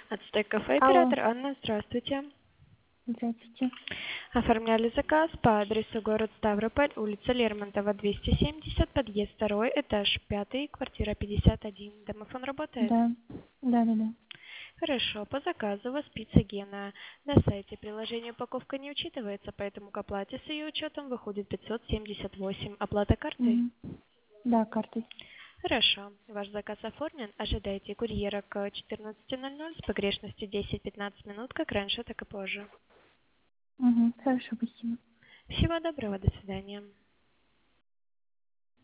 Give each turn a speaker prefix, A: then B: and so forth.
A: Отстой кафе,
B: Алло,
A: оператор Анна, здравствуйте.
B: здравствуйте.
A: Оформляли заказ по адресу город Ставрополь, улица Лермонтова, 270, подъезд 2, этаж 5, квартира 51. Домофон работает?
B: Да, да.
A: Хорошо, по заказу у вас пицца Гена. На сайте приложения упаковка не учитывается, поэтому к оплате с ее учетом выходит 578. Оплата картой?
B: Мгм. Да, картой.
A: Хорошо, ваш заказ оформлен. Ожидайте курьера к 14:00 с погрешностью 10-15 минут, как раньше, так и позже.
B: Угу. Хорошо, спасибо.
A: Всего доброго, до свидания.